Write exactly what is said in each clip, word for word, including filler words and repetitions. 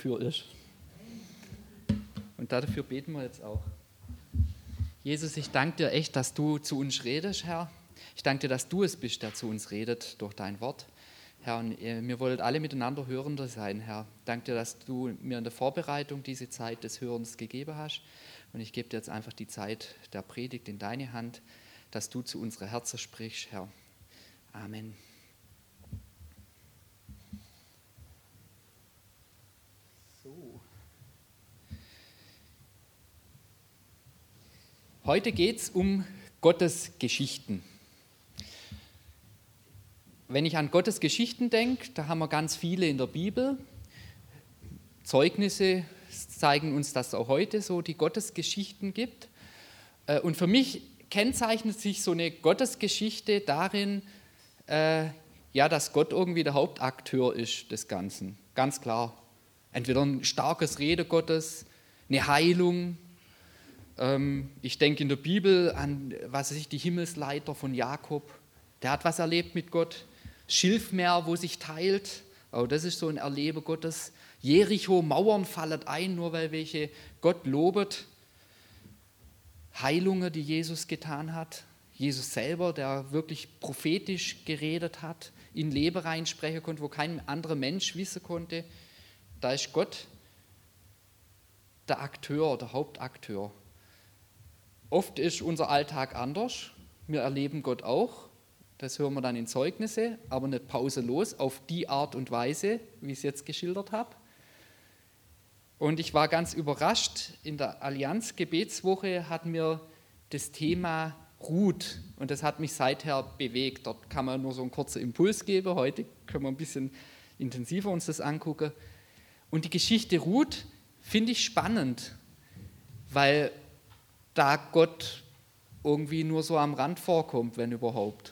dafür ist. Und dafür beten wir jetzt auch. Jesus, ich danke dir echt, dass du zu uns redest, Herr. Ich danke dir, dass du es bist, der zu uns redet durch dein Wort. Herr, und wir wollen alle miteinander Hörende sein, Herr. Ich danke dir, dass du mir in der Vorbereitung diese Zeit des Hörens gegeben hast. Und ich gebe dir jetzt einfach die Zeit der Predigt in deine Hand, dass du zu unseren Herzen sprichst, Herr. Amen. So. Heute geht es um Gottes Geschichten. Wenn ich an Gottes Geschichten denke, da haben wir ganz viele in der Bibel. Zeugnisse zeigen uns, dass es auch heute so die Gottesgeschichten gibt. Und für mich kennzeichnet sich so eine Gottesgeschichte darin, äh, ja, dass Gott irgendwie der Hauptakteur ist des Ganzen. Ganz klar. Entweder ein starkes Rede Gottes, eine Heilung. Ähm, ich denke in der Bibel an, was weiß ich, die Himmelsleiter von Jakob. Der hat was erlebt mit Gott. Schilfmeer, wo sich teilt. Oh, das ist so ein Erleben Gottes. Jericho, Mauern fallen ein, nur weil welche Gott lobet. Heilungen, die Jesus getan hat. Jesus selber, der wirklich prophetisch geredet hat, in Leben reinsprechen konnte, wo kein anderer Mensch wissen konnte. Da ist Gott der Akteur, der Hauptakteur. Oft ist unser Alltag anders. Wir erleben Gott auch. Das hören wir dann in Zeugnisse, aber nicht pausenlos auf die Art und Weise, wie ich es jetzt geschildert habe. Und ich war ganz überrascht, in der Allianz-Gebetswoche hatten wir das Thema Ruth und das hat mich seither bewegt. Dort kann man nur so einen kurzen Impuls geben, heute können wir ein bisschen intensiver uns das angucken. Und die Geschichte Ruth finde ich spannend, weil da Gott irgendwie nur so am Rand vorkommt, wenn überhaupt.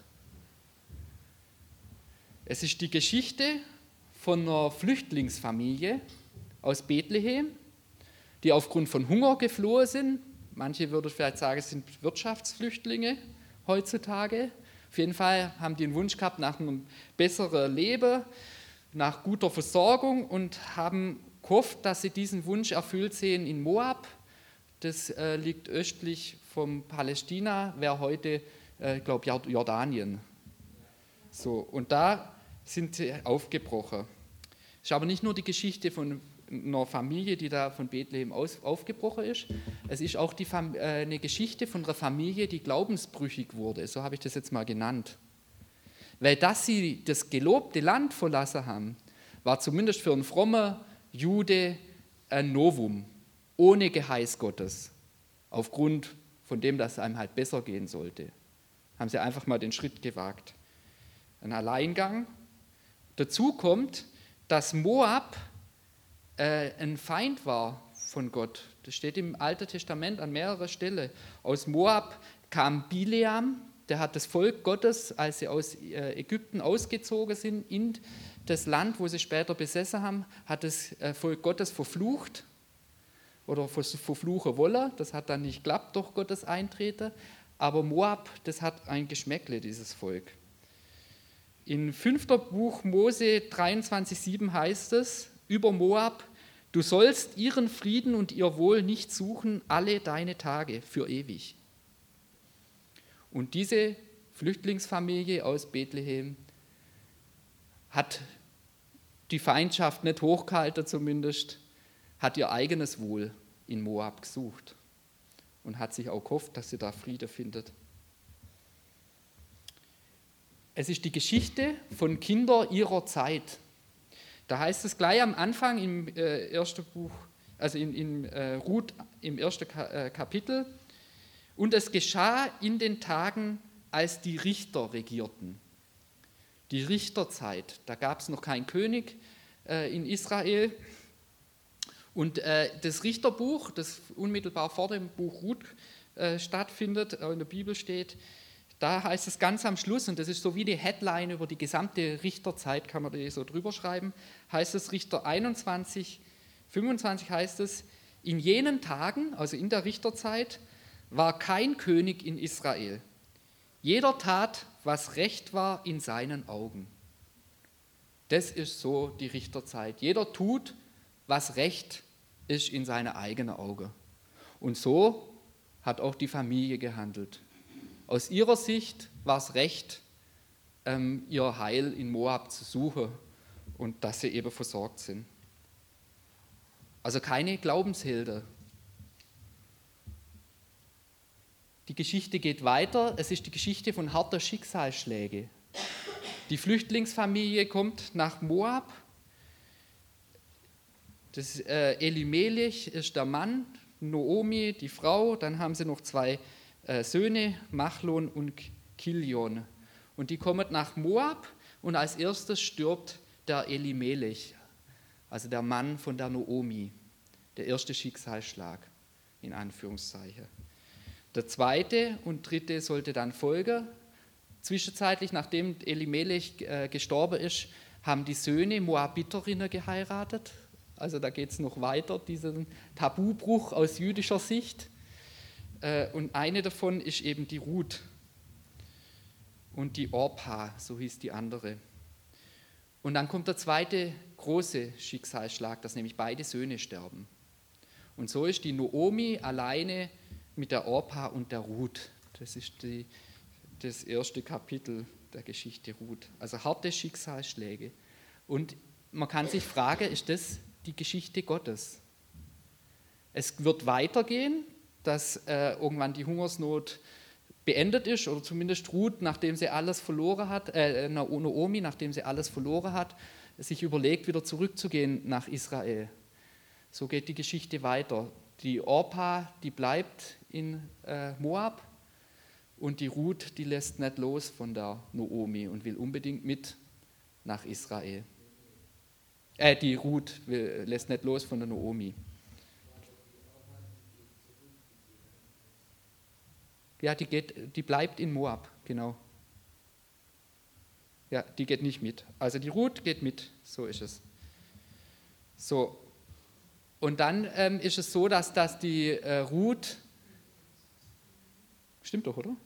Es ist die Geschichte von einer Flüchtlingsfamilie aus Bethlehem, die aufgrund von Hunger geflohen sind. Manche würden vielleicht sagen, es sind Wirtschaftsflüchtlinge heutzutage. Auf jeden Fall haben die einen Wunsch gehabt nach einem besseren Leben, nach guter Versorgung und haben gehofft, dass sie diesen Wunsch erfüllt sehen in Moab. Das äh, liegt östlich vom Palästina, wäre heute, äh, ich glaube, Jordanien. So, und da sind sie aufgebrochen. Es ist aber nicht nur die Geschichte von einer Familie, die da von Bethlehem aus, aufgebrochen ist. Es ist auch die, äh, eine Geschichte von einer Familie, die glaubensbrüchig wurde. So habe ich das jetzt mal genannt. Weil dass sie das gelobte Land verlassen haben, war zumindest für einen frommen Jude ein Novum, ohne Geheiß Gottes. Aufgrund von dem, dass es einem halt besser gehen sollte, haben sie einfach mal den Schritt gewagt. Ein Alleingang. Dazu kommt, dass Moab äh, ein Feind war von Gott. Das steht im Alten Testament an mehrerer Stellen. Aus Moab kam Bileam, der hat das Volk Gottes, als sie aus äh, Ägypten ausgezogen sind, in das Land, wo sie später besessen haben, hat das äh, Volk Gottes verflucht oder verfluchen wollen. Das hat dann nicht geklappt durch Gottes Eintreten. Aber Moab, das hat ein Geschmäckle, dieses Volk. In fünfter Buch Mose dreiundzwanzig sieben heißt es über Moab: Du sollst ihren Frieden und ihr Wohl nicht suchen alle deine Tage für ewig. Und diese Flüchtlingsfamilie aus Bethlehem hat die Feindschaft nicht hochgehalten zumindest, hat ihr eigenes Wohl in Moab gesucht und hat sich auch gehofft, dass sie da Friede findet. Es ist die Geschichte von Kindern ihrer Zeit. Da heißt es gleich am Anfang im äh, ersten Buch, also in, in äh, Ruth im ersten Ka- äh, Kapitel: Und es geschah in den Tagen, als die Richter regierten. Die Richterzeit, da gab es noch keinen König äh, in Israel. Und äh, das Richterbuch, das unmittelbar vor dem Buch Ruth äh, stattfindet, äh, in der Bibel steht, da heißt es ganz am Schluss, und das ist so wie die Headline über die gesamte Richterzeit, kann man da so drüber schreiben, heißt es Richter einundzwanzig, fünfundzwanzig heißt es: In jenen Tagen, also in der Richterzeit, war kein König in Israel. Jeder tat, was recht war in seinen Augen. Das ist so die Richterzeit. Jeder tut, was recht ist in seinen eigenen Augen. Und so hat auch die Familie gehandelt. Aus ihrer Sicht war es recht, ähm, ihr Heil in Moab zu suchen und dass sie eben versorgt sind. Also keine Glaubenshelden. Die Geschichte geht weiter. Es ist die Geschichte von harter Schicksalsschläge. Die Flüchtlingsfamilie kommt nach Moab. Das äh, Elimelech ist der Mann, Noomi die Frau. Dann haben sie noch zwei äh, Söhne, Machlon und Kilion. Und die kommen nach Moab und als erstes stirbt der Elimelech, also der Mann von der Noomi. Der erste Schicksalsschlag, in Anführungszeichen. Der zweite und dritte sollte dann folgen. Zwischenzeitlich, nachdem Elimelech äh, gestorben ist, haben die Söhne Moabiterinnen geheiratet. Also da geht es noch weiter, diesen Tabubruch aus jüdischer Sicht. Äh, und eine davon ist eben die Ruth. Und die Orpa, so hieß die andere. Und dann kommt der zweite große Schicksalsschlag, dass nämlich beide Söhne sterben. Und so ist die Noomi alleine mit der Orpa und der Ruth. Das ist die, das erste Kapitel der Geschichte Ruth. Also harte Schicksalsschläge. Und man kann sich fragen, ist das die Geschichte Gottes? Es wird weitergehen, dass äh, irgendwann die Hungersnot beendet ist, oder zumindest Ruth, nachdem sie alles verloren hat, äh, Noomi, nachdem sie alles verloren hat, sich überlegt, wieder zurückzugehen nach Israel. So geht die Geschichte weiter. Die Orpa, die bleibt in äh, Moab und die Ruth, die lässt nicht los von der Noomi und will unbedingt mit nach Israel. Äh, die Ruth will, lässt nicht los von der Noomi. Ja, die, geht, die bleibt in Moab, genau. Ja, die geht nicht mit. Also die Ruth geht mit, so ist es. So, und dann ähm, ist es so, dass, dass die äh, Ruth, stimmt doch, oder?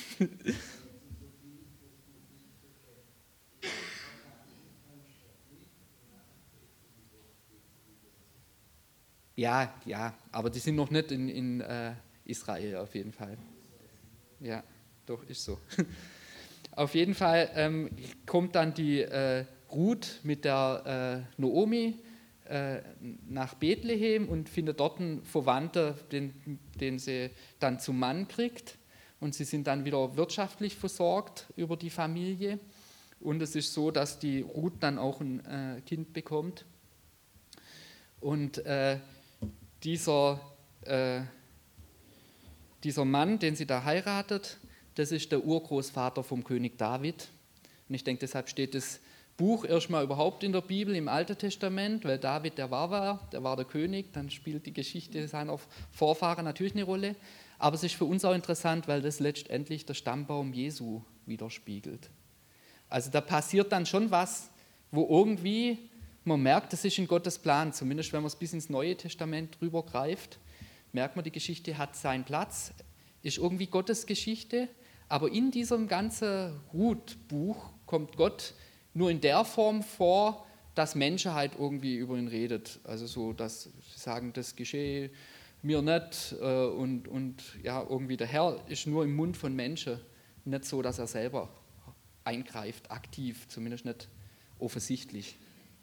ja, ja, aber die sind noch nicht in, in äh, Israel auf jeden Fall. Ja, doch, ist so. Auf jeden Fall ähm, kommt dann die äh, Ruth mit der äh, Noomi äh, nach Bethlehem und findet dort einen Verwandten, den, den sie dann zum Mann kriegt. Und sie sind dann wieder wirtschaftlich versorgt über die Familie. Und es ist so, dass die Ruth dann auch ein äh, Kind bekommt. Und äh, dieser äh, Dieser Mann, den sie da heiratet, das ist der Urgroßvater vom König David. Und ich denke, deshalb steht das Buch erstmal überhaupt in der Bibel, im Alten Testament, weil David, der war wer, der war der König, dann spielt die Geschichte seiner Vorfahren natürlich eine Rolle. Aber es ist für uns auch interessant, weil das letztendlich der Stammbaum Jesu widerspiegelt. Also da passiert dann schon was, wo irgendwie man merkt, das ist in Gottes Plan, zumindest wenn man es bis ins Neue Testament drüber greift. Merkt man, die Geschichte hat seinen Platz, ist irgendwie Gottes Geschichte, aber in diesem ganzen Ruth-Buch kommt Gott nur in der Form vor, dass Menschen halt irgendwie über ihn redet. Also so, dass sie sagen, das geschehe mir nicht äh, und, und ja, irgendwie der Herr ist nur im Mund von Menschen, nicht so, dass er selber eingreift, aktiv, zumindest nicht offensichtlich.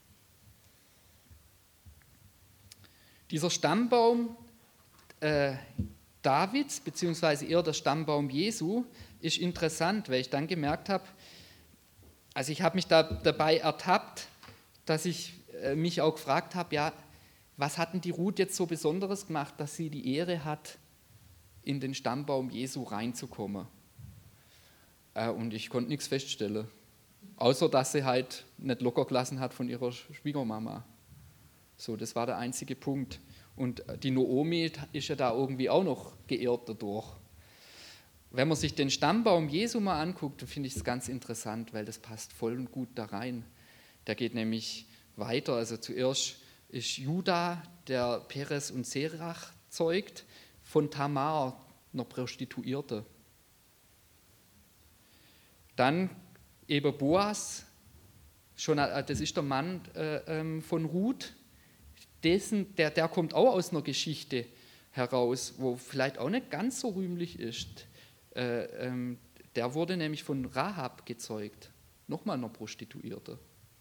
Dieser Stammbaum Äh, Davids, beziehungsweise eher der Stammbaum Jesu, ist interessant, weil ich dann gemerkt habe, also ich habe mich da dabei ertappt, dass ich äh, mich auch gefragt habe, ja, was hat denn die Ruth jetzt so Besonderes gemacht, dass sie die Ehre hat, in den Stammbaum Jesu reinzukommen? Äh, und ich konnte nichts feststellen, außer dass sie halt nicht locker gelassen hat von ihrer Schwiegermama. So, das war der einzige Punkt. Und die Noomi ist ja da irgendwie auch noch geehrt dadurch. Wenn man sich den Stammbaum Jesu mal anguckt, finde ich es ganz interessant, weil das passt voll und gut da rein. Der geht nämlich weiter. Also zuerst ist Juda, der Perez und Serach zeugt, von Tamar, einer Prostituierte. Dann eben Boas, schon, das ist der Mann äh, von Ruth, dessen, der, der kommt auch aus einer Geschichte heraus, wo vielleicht auch nicht ganz so rühmlich ist. Äh, ähm, der wurde nämlich von Rahab gezeugt, nochmal einer Prostituierte.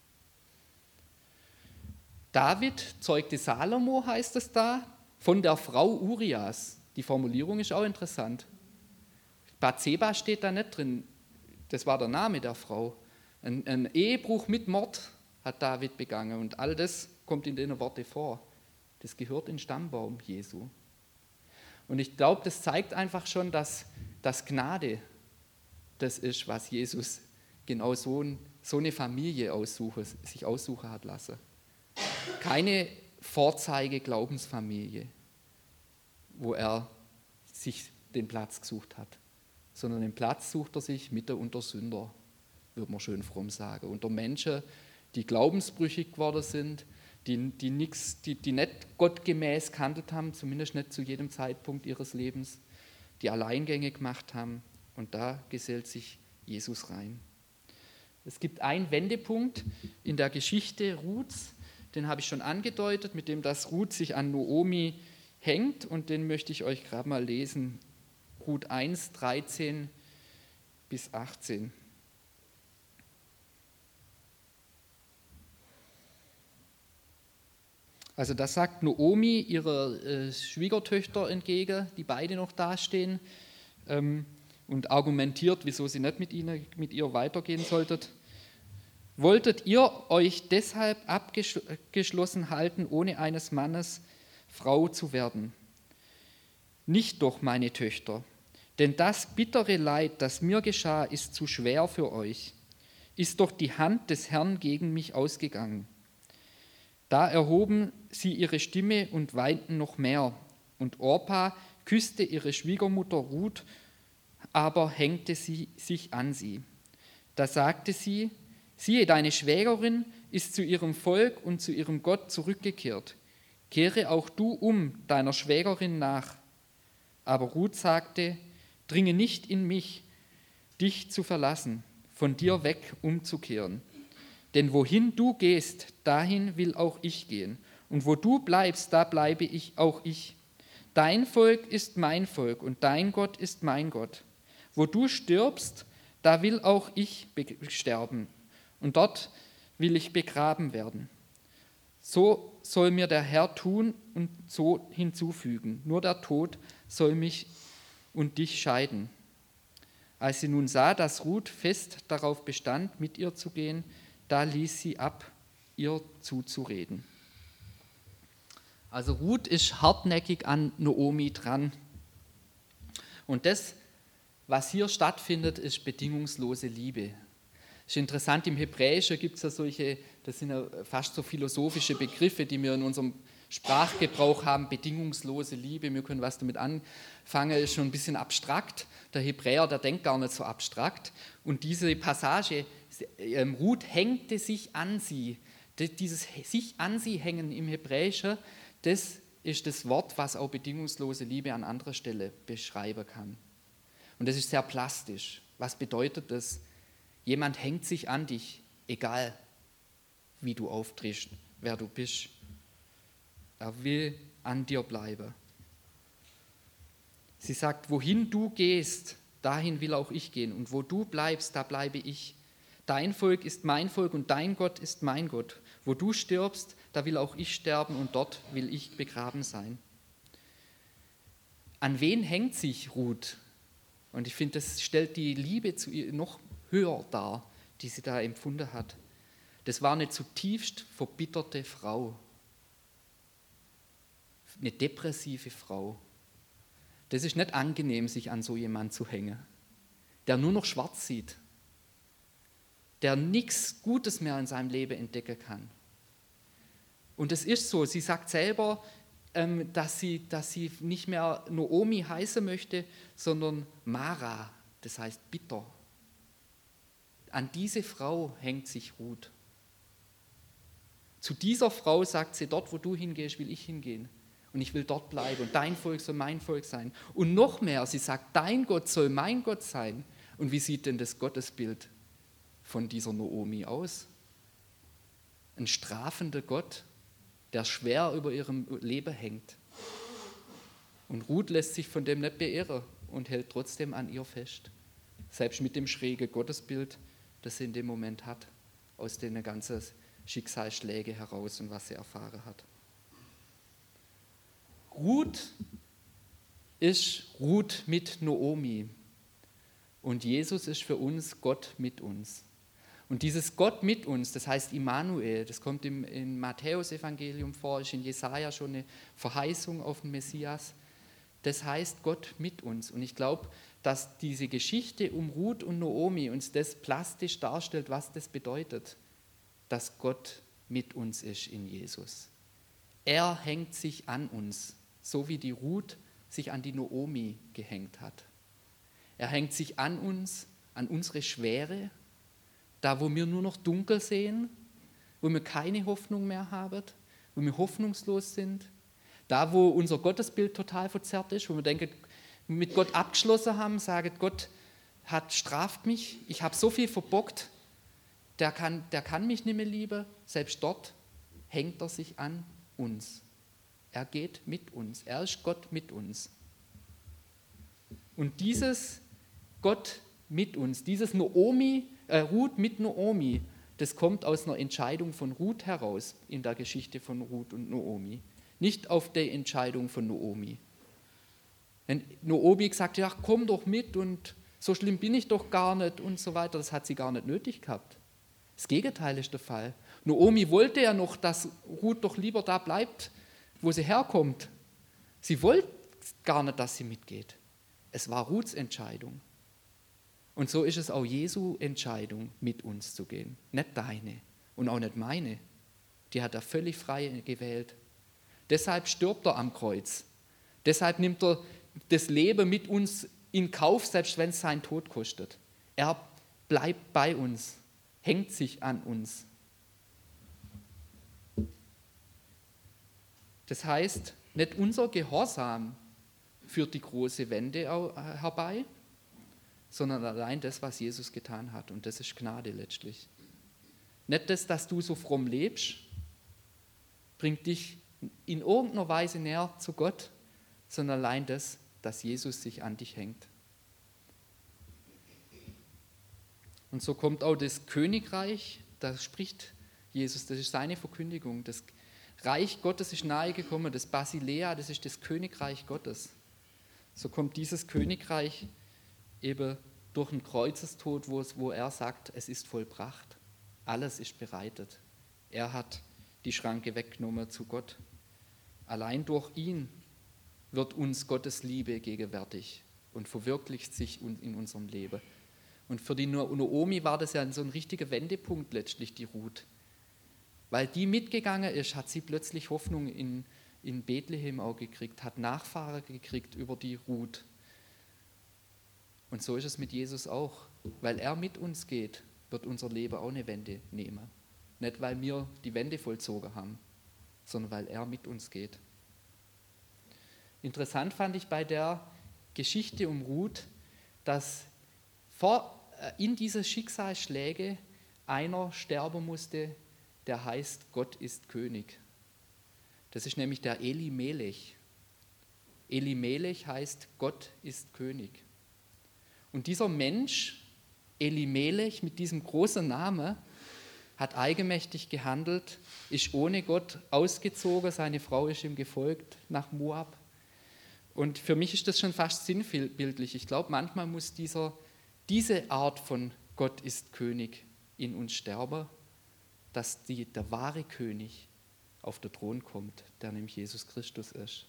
David zeugte Salomo, heißt es da, von der Frau Urias. Die Formulierung ist auch interessant. Bathseba steht da nicht drin, das war der Name der Frau. Ein, ein Ehebruch mit Mord hat David begangen und all das kommt in den Worten vor. Das gehört in den Stammbaum Jesu. Und ich glaube, das zeigt einfach schon, dass, dass Gnade das ist, was Jesus genau so, so eine Familie aussuche, sich aussuchen hat lassen. Keine Vorzeige-Glaubensfamilie, wo er sich den Platz gesucht hat, sondern den Platz sucht er sich mitten unter Sünder, würde man schön fromm sagen, unter Menschen, die glaubensbrüchig geworden sind, die, die, nix, die, die nicht gottgemäß gehandelt haben, zumindest nicht zu jedem Zeitpunkt ihres Lebens, die Alleingänge gemacht haben, und da gesellt sich Jesus rein. Es gibt einen Wendepunkt in der Geschichte Ruths, den habe ich schon angedeutet, mit dem das Ruth sich an Naomi hängt, und den möchte ich euch gerade mal lesen. Ruth eins, dreizehn bis achtzehn. Also das sagt Naomi ihrer äh, Schwiegertöchter entgegen, die beide noch dastehen, ähm, und argumentiert, wieso sie nicht mit, ihnen, mit ihr weitergehen solltet. Wolltet ihr euch deshalb abgeschlossen halten, ohne eines Mannes Frau zu werden? Nicht doch, meine Töchter, denn das bittere Leid, das mir geschah, ist zu schwer für euch. Ist doch die Hand des Herrn gegen mich ausgegangen. Da erhoben sie ihre Stimme und weinten noch mehr. Und Orpa küsste ihre Schwiegermutter Ruth, aber hängte sie sich an sie. Da sagte sie: Siehe, deine Schwägerin ist zu ihrem Volk und zu ihrem Gott zurückgekehrt. Kehre auch du um deiner Schwägerin nach. Aber Ruth sagte: Dringe nicht in mich, dich zu verlassen, von dir weg umzukehren. Denn wohin du gehst, dahin will auch ich gehen. Und wo du bleibst, da bleibe ich auch ich. Dein Volk ist mein Volk und dein Gott ist mein Gott. Wo du stirbst, da will auch ich sterben. Und dort will ich begraben werden. So soll mir der Herr tun und so hinzufügen. Nur der Tod soll mich und dich scheiden. Als sie nun sah, dass Ruth fest darauf bestand, mit ihr zu gehen, da ließ sie ab, ihr zuzureden. Also Ruth ist hartnäckig an Naomi dran. Und das, was hier stattfindet, ist bedingungslose Liebe. Es ist interessant, im Hebräischen gibt es ja solche, das sind ja fast so philosophische Begriffe, die wir in unserem Sprachgebrauch haben, bedingungslose Liebe, wir können was damit anfangen, ist schon ein bisschen abstrakt. Der Hebräer, der denkt gar nicht so abstrakt. Und diese Passage, Ruth hängte sich an sie, dieses sich an sie hängen im Hebräischen, das ist das Wort, was auch bedingungslose Liebe an anderer Stelle beschreiben kann. Und das ist sehr plastisch. Was bedeutet das? Jemand hängt sich an dich, egal wie du auftrittst, wer du bist. Er will an dir bleiben. Sie sagt, wohin du gehst, dahin will auch ich gehen. Und wo du bleibst, da bleibe ich. Dein Volk ist mein Volk und dein Gott ist mein Gott. Wo du stirbst, da will auch ich sterben und dort will ich begraben sein. An wen hängt sich Ruth? Und ich finde, das stellt die Liebe zu ihr noch höher dar, die sie da empfunden hat. Das war eine zutiefst verbitterte Frau. Eine depressive Frau. Das ist nicht angenehm, sich an so jemanden zu hängen, der nur noch schwarz sieht, der nichts Gutes mehr in seinem Leben entdecken kann. Und es ist so, sie sagt selber, ähm, dass, sie, dass sie nicht mehr Naomi heißen möchte, sondern Mara, das heißt bitter. An diese Frau hängt sich Ruth. Zu dieser Frau sagt sie, dort wo du hingehst, will ich hingehen. Und ich will dort bleiben und dein Volk soll mein Volk sein. Und noch mehr, sie sagt, dein Gott soll mein Gott sein. Und wie sieht denn das Gottesbild von dieser Naomi aus? Ein strafender Gott, der schwer über ihrem Leben hängt. Und Ruth lässt sich von dem nicht beirren und hält trotzdem an ihr fest. Selbst mit dem schrägen Gottesbild, das sie in dem Moment hat, aus den ganzen Schicksalsschlägen heraus und was sie erfahren hat. Ruth ist Ruth mit Naomi. Und Jesus ist für uns Gott mit uns. Und dieses Gott mit uns, das heißt Immanuel, das kommt im, im Matthäus-Evangelium vor, ist in Jesaja schon eine Verheißung auf den Messias. Das heißt Gott mit uns. Und ich glaube, dass diese Geschichte um Ruth und Naomi uns das plastisch darstellt, was das bedeutet, dass Gott mit uns ist in Jesus. Er hängt sich an uns, so wie die Ruth sich an die Naomi gehängt hat. Er hängt sich an uns, an unsere Schwere, da wo wir nur noch dunkel sehen, wo wir keine Hoffnung mehr haben, wo wir hoffnungslos sind, da wo unser Gottesbild total verzerrt ist, wo wir denken, mit Gott abgeschlossen haben, sagen, Gott hat straft mich, ich habe so viel verbockt, der kann, der kann mich nicht mehr lieben. Selbst dort hängt er sich an uns. Er geht mit uns, er ist Gott mit uns. Und dieses Gott mit uns, dieses Naomi, äh, Ruth mit Naomi, das kommt aus einer Entscheidung von Ruth heraus in der Geschichte von Ruth und Naomi. Nicht auf der Entscheidung von Naomi. Wenn Naomi gesagt hat, ja, komm doch mit und so schlimm bin ich doch gar nicht und so weiter, das hat sie gar nicht nötig gehabt. Das Gegenteil ist der Fall. Naomi wollte ja noch, dass Ruth doch lieber da bleibt, wo sie herkommt. Sie wollte gar nicht, dass sie mitgeht. Es war Ruths Entscheidung. Und so ist es auch Jesu Entscheidung, mit uns zu gehen. Nicht deine und auch nicht meine. Die hat er völlig frei gewählt. Deshalb stirbt er am Kreuz. Deshalb nimmt er das Leben mit uns in Kauf, selbst wenn es seinen Tod kostet. Er bleibt bei uns, hängt sich an uns. Das heißt, nicht unser Gehorsam führt die große Wende herbei, sondern allein das, was Jesus getan hat. Und das ist Gnade letztlich. Nicht das, dass du so fromm lebst, bringt dich in irgendeiner Weise näher zu Gott, sondern allein das, dass Jesus sich an dich hängt. Und so kommt auch das Königreich, da spricht Jesus, das ist seine Verkündigung. Das Reich Gottes ist nahe gekommen, das Basilea, das ist das Königreich Gottes. So kommt dieses Königreich eben durch den Kreuzestod, wo, es, wo er sagt, es ist vollbracht. Alles ist bereitet. Er hat die Schranke weggenommen zu Gott. Allein durch ihn wird uns Gottes Liebe gegenwärtig und verwirklicht sich in unserem Leben. Und für die Naomi war das ja so ein richtiger Wendepunkt letztlich, die Ruth. Weil die mitgegangen ist, hat sie plötzlich Hoffnung in, in Bethlehem auch gekriegt, hat Nachfahren gekriegt über die Ruth. Und so ist es mit Jesus auch. Weil er mit uns geht, wird unser Leben auch eine Wende nehmen. Nicht, weil wir die Wende vollzogen haben, sondern weil er mit uns geht. Interessant fand ich bei der Geschichte um Ruth, dass vor, in diese Schicksalsschläge einer sterben musste, der heißt, Gott ist König. Das ist nämlich der Elimelech. Elimelech heißt, Gott ist König. Und dieser Mensch, Elimelech, mit diesem großen Namen, hat eigenmächtig gehandelt, ist ohne Gott ausgezogen, seine Frau ist ihm gefolgt nach Moab. Und für mich ist das schon fast sinnbildlich. Ich glaube, manchmal muss dieser, diese Art von Gott ist König in uns sterben, dass die, der wahre König auf den Thron kommt, der nämlich Jesus Christus ist.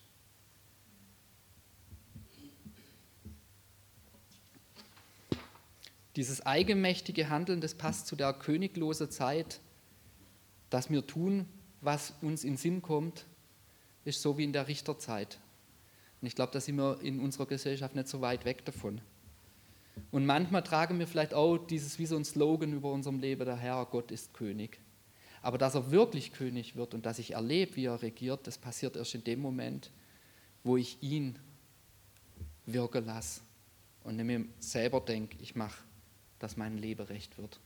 Dieses eigenmächtige Handeln, das passt zu der königlosen Zeit, dass wir tun, was uns in den Sinn kommt, ist so wie in der Richterzeit. Und ich glaube, da sind wir in unserer Gesellschaft nicht so weit weg davon. Und manchmal tragen wir vielleicht auch dieses wie so ein Slogan über unserem Leben, der Herr, Gott ist König. Aber dass er wirklich König wird und dass ich erlebe, wie er regiert, das passiert erst in dem Moment, wo ich ihn wirken lasse und nicht mir selber denke, ich mache, dass mein Leben recht wird.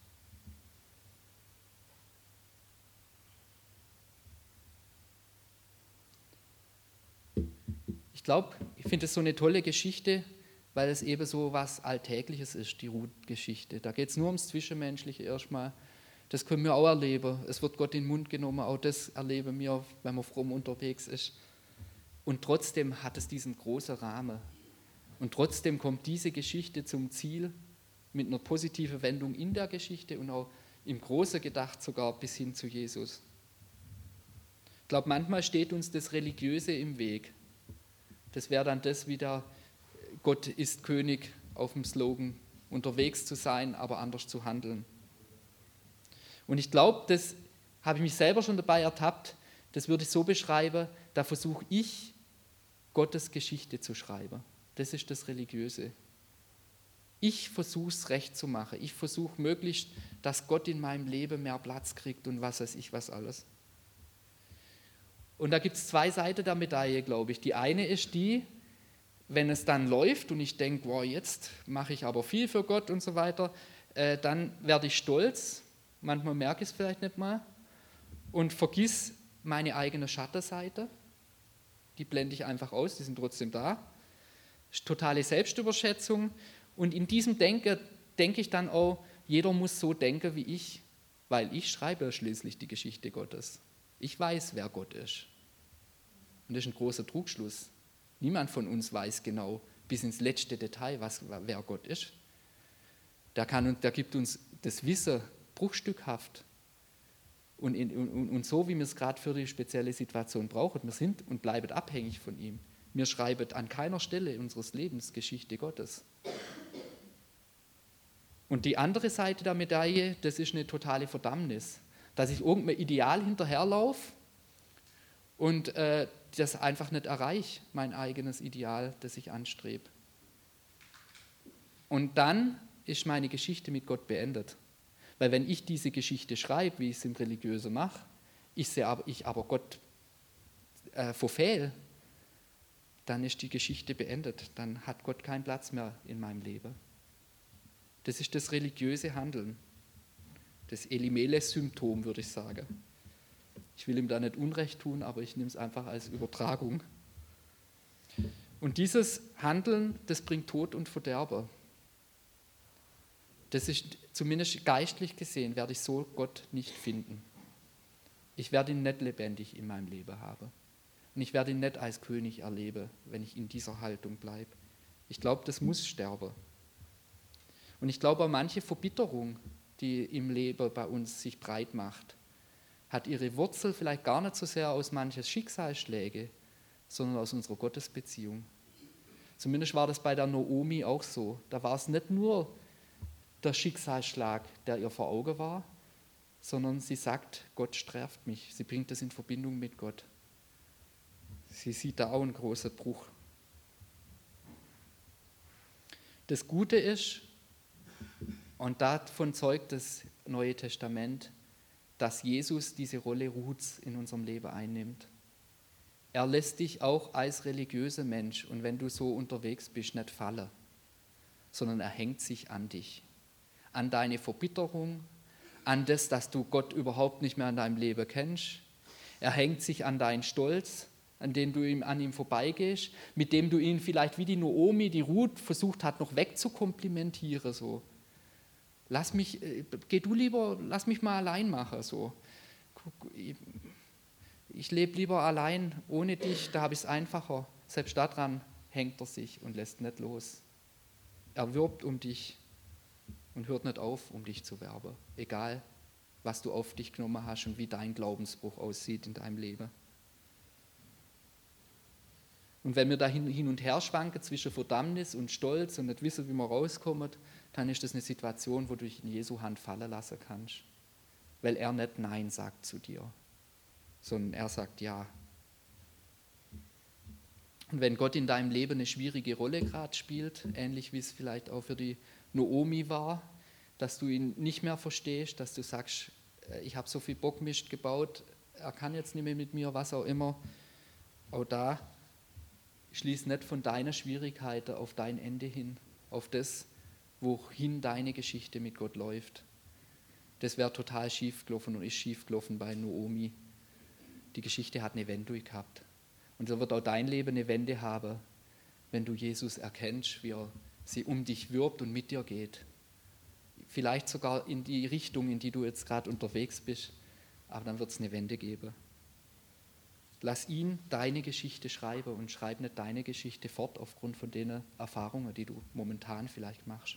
Ich glaube, ich finde es so eine tolle Geschichte, weil es eben so was Alltägliches ist, die Ruth-Geschichte. Da geht es nur ums Zwischenmenschliche erstmal. Das können wir auch erleben. Es wird Gott in den Mund genommen, auch das erleben wir, wenn man fromm unterwegs ist. Und trotzdem hat es diesen großen Rahmen. Und trotzdem kommt diese Geschichte zum Ziel mit einer positiven Wendung in der Geschichte und auch im Großen gedacht sogar bis hin zu Jesus. Ich glaube, manchmal steht uns das Religiöse im Weg. Das wäre dann das wieder, Gott ist König auf dem Slogan, unterwegs zu sein, aber anders zu handeln. Und ich glaube, das habe ich mich selber schon dabei ertappt, das würde ich so beschreiben, da versuche ich, Gottes Geschichte zu schreiben. Das ist das Religiöse. Ich versuche es recht zu machen. Ich versuche möglichst, dass Gott in meinem Leben mehr Platz kriegt und was weiß ich, was alles. Und da gibt es zwei Seiten der Medaille, glaube ich. Die eine ist die, wenn es dann läuft und ich denke, wow, jetzt mache ich aber viel für Gott und so weiter, äh, dann werde ich stolz. Manchmal merke ich es vielleicht nicht mal und vergiss meine eigene Schattenseite. Die blende ich einfach aus, die sind trotzdem da. Das ist totale Selbstüberschätzung. Und in diesem Denken denke ich dann auch, jeder muss so denken wie ich, weil ich schreibe schließlich die Geschichte Gottes. Ich weiß, wer Gott ist. Und das ist ein großer Trugschluss. Niemand von uns weiß genau bis ins letzte Detail, was, wer Gott ist. Der, kann, der gibt uns das Wissen bruchstückhaft. Und, in, und, und so, wie wir es gerade für die spezielle Situation brauchen. Wir sind und bleiben abhängig von ihm. Wir schreiben an keiner Stelle unseres Lebens Geschichte Gottes. Und die andere Seite der Medaille, das ist eine totale Verdammnis. Dass ich irgendein Ideal hinterherlaufe und äh, das einfach nicht erreiche, mein eigenes Ideal, das ich anstrebe. Und dann ist meine Geschichte mit Gott beendet. Weil wenn ich diese Geschichte schreibe, wie ich es im Religiösen mache, ich, sehe aber, ich aber Gott äh, verfehle, dann ist die Geschichte beendet. Dann hat Gott keinen Platz mehr in meinem Leben. Das ist das religiöse Handeln. Das Elimelech-Symptom, würde ich sagen. Ich will ihm da nicht Unrecht tun, aber ich nehme es einfach als Übertragung. Und dieses Handeln, das bringt Tod und Verderben. Das ist zumindest geistlich gesehen, werde ich so Gott nicht finden. Ich werde ihn nicht lebendig in meinem Leben haben. Und ich werde ihn nicht als König erleben, wenn ich in dieser Haltung bleibe. Ich glaube, das muss sterben. Und ich glaube, auch manche Verbitterung, die im Leben bei uns sich breit macht, hat ihre Wurzel vielleicht gar nicht so sehr aus manches Schicksalsschläge, sondern aus unserer Gottesbeziehung. Zumindest war das bei der Naomi auch so. Da war es nicht nur der Schicksalsschlag, der ihr vor Augen war, sondern sie sagt, Gott straft mich. Sie bringt das in Verbindung mit Gott. Sie sieht da auch einen großen Bruch. Das Gute ist, und davon zeugt das Neue Testament, dass Jesus diese Rolle Ruths in unserem Leben einnimmt. Er lässt dich auch als religiöser Mensch, und wenn du so unterwegs bist, nicht fallen, sondern er hängt sich an dich, an deine Verbitterung, an das, dass du Gott überhaupt nicht mehr in deinem Leben kennst. Er hängt sich an deinen Stolz, an den du ihm, an ihm vorbeigehst, mit dem du ihn vielleicht wie die Naomi, die Ruth versucht hat, noch wegzukomplimentieren, so. Lass mich, geh du lieber, lass mich mal allein machen, so. Ich lebe lieber allein, ohne dich, da habe ich es einfacher. Selbst daran hängt er sich und lässt nicht los. Er wirbt um dich und hört nicht auf, um dich zu werben. Egal, was du auf dich genommen hast und wie dein Glaubensbruch aussieht in deinem Leben. Und wenn wir da hin und her schwanken zwischen Verdammnis und Stolz und nicht wissen, wie wir rauskommen, dann ist das eine Situation, wo du dich in Jesu Hand fallen lassen kannst. Weil er nicht Nein sagt zu dir, sondern er sagt Ja. Und wenn Gott in deinem Leben eine schwierige Rolle gerade spielt, ähnlich wie es vielleicht auch für die Naomi war, dass du ihn nicht mehr verstehst, dass du sagst, ich habe so viel Bockmist gebaut, er kann jetzt nicht mehr mit mir, was auch immer, auch da schließ nicht von deiner Schwierigkeiten auf dein Ende hin, auf das, wohin deine Geschichte mit Gott läuft. Das wäre total schief gelaufen und ist schief gelaufen bei Naomi. Die Geschichte hat eine Wendung gehabt. Und Und so wird auch dein Leben eine Wende haben, wenn du Jesus erkennst, wie er sie um dich wirbt und mit dir geht. Vielleicht sogar in die Richtung, in die du jetzt gerade unterwegs bist, aber dann wird es eine Wende geben. Lass ihn deine Geschichte schreiben und schreib nicht deine Geschichte fort aufgrund von den Erfahrungen, die du momentan vielleicht machst.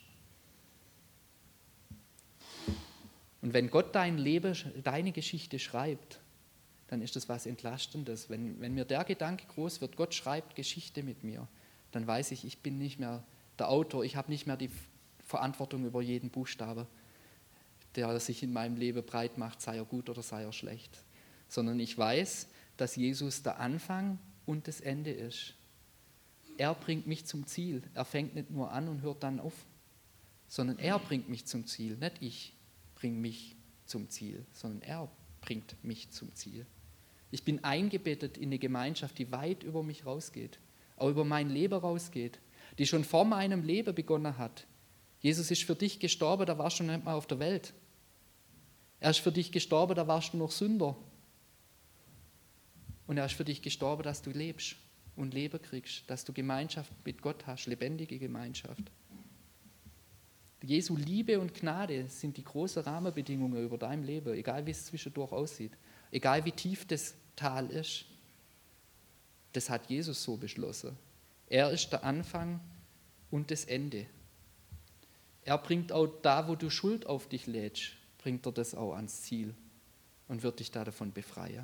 Und wenn Gott dein Leben, deine Geschichte schreibt, dann ist das was Entlastendes. Wenn, wenn mir der Gedanke groß wird, Gott schreibt Geschichte mit mir, dann weiß ich, ich bin nicht mehr der Autor, ich habe nicht mehr die Verantwortung über jeden Buchstabe, der sich in meinem Leben breit macht, sei er gut oder sei er schlecht. Sondern ich weiß, dass Jesus der Anfang und das Ende ist. Er bringt mich zum Ziel. Er fängt nicht nur an und hört dann auf, sondern er bringt mich zum Ziel. Nicht ich bringe mich zum Ziel, sondern er bringt mich zum Ziel. Ich bin eingebettet in eine Gemeinschaft, die weit über mich rausgeht, auch über mein Leben rausgeht, die schon vor meinem Leben begonnen hat. Jesus ist für dich gestorben, da warst du noch nicht mal auf der Welt. Er ist für dich gestorben, da warst du noch Sünder. Und er ist für dich gestorben, dass du lebst und Leben kriegst, dass du Gemeinschaft mit Gott hast, lebendige Gemeinschaft. Jesu Liebe und Gnade sind die großen Rahmenbedingungen über dein Leben, egal wie es zwischendurch aussieht, egal wie tief das Tal ist. Das hat Jesus so beschlossen. Er ist der Anfang und das Ende. Er bringt auch da, wo du Schuld auf dich lädst, bringt er das auch ans Ziel und wird dich da davon befreien.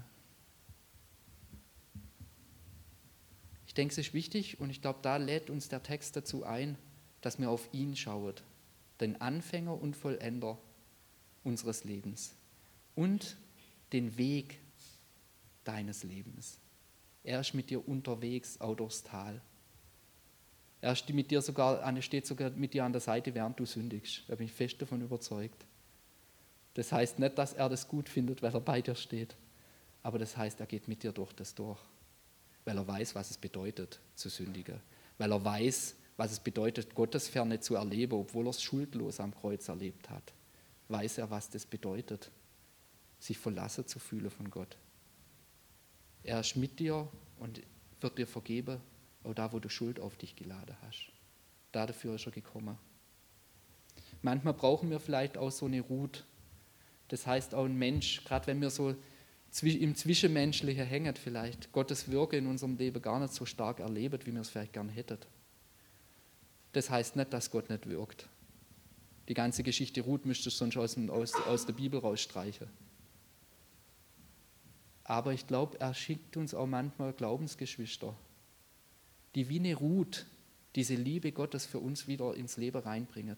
Ich denke, es ist wichtig und ich glaube, da lädt uns der Text dazu ein, dass wir auf ihn schauen, den Anfänger und Vollender unseres Lebens und den Weg deines Lebens. Er ist mit dir unterwegs, auch durchs Tal. Er ist mit dir sogar, steht sogar mit dir an der Seite, während du sündigst. Da bin ich fest davon überzeugt. Das heißt nicht, dass er das gut findet, weil er bei dir steht, aber das heißt, er geht mit dir durch das durch. Weil er weiß, was es bedeutet, zu sündigen. Weil er weiß, was es bedeutet, Gottesferne zu erleben, obwohl er es schuldlos am Kreuz erlebt hat. Weiß er, was das bedeutet, sich verlassen zu fühlen von Gott. Er ist mit dir und wird dir vergeben, auch da, wo du Schuld auf dich geladen hast. Dafür ist er gekommen. Manchmal brauchen wir vielleicht auch so eine Ruth. Das heißt auch ein Mensch, gerade wenn wir so im Zwischenmenschlichen hängen vielleicht, Gottes Wirken in unserem Leben gar nicht so stark erleben, wie wir es vielleicht gerne hätten. Das heißt nicht, dass Gott nicht wirkt. Die ganze Geschichte Ruth müsstest du sonst aus, aus, aus der Bibel rausstreichen. Aber ich glaube, er schickt uns auch manchmal Glaubensgeschwister, die wie eine Ruth diese Liebe Gottes für uns wieder ins Leben reinbringen.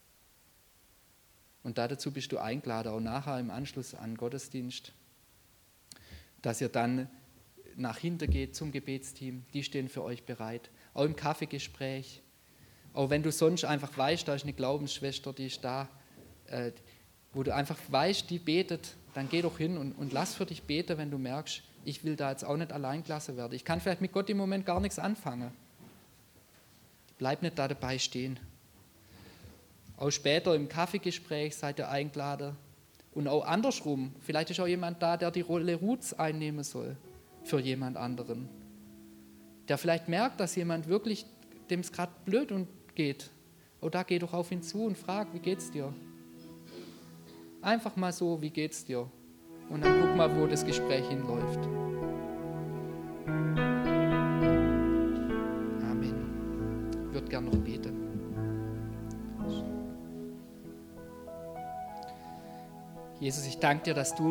Und dazu bist du eingeladen, auch nachher im Anschluss an den Gottesdienst, dass ihr dann nach hinten geht zum Gebetsteam, die stehen für euch bereit. Auch im Kaffeegespräch, auch wenn du sonst einfach weißt, da ist eine Glaubensschwester, die ist da, äh, wo du einfach weißt, die betet, dann geh doch hin und, und lass für dich beten, wenn du merkst, ich will da jetzt auch nicht allein gelassen werden. Ich kann vielleicht mit Gott im Moment gar nichts anfangen. Bleib nicht da dabei stehen. Auch später im Kaffeegespräch seid ihr eingeladen. Und auch andersrum, vielleicht ist auch jemand da, der die Rolle Ruths einnehmen soll für jemand anderen. Der vielleicht merkt, dass jemand wirklich, dem es gerade blöd und geht. Oh, da geh doch auf ihn zu und frag, wie geht's dir? Einfach mal so, wie geht's dir? Und dann guck mal, wo das Gespräch hinläuft. Amen. Ich würde gerne noch beten. Jesus, ich danke dir, dass du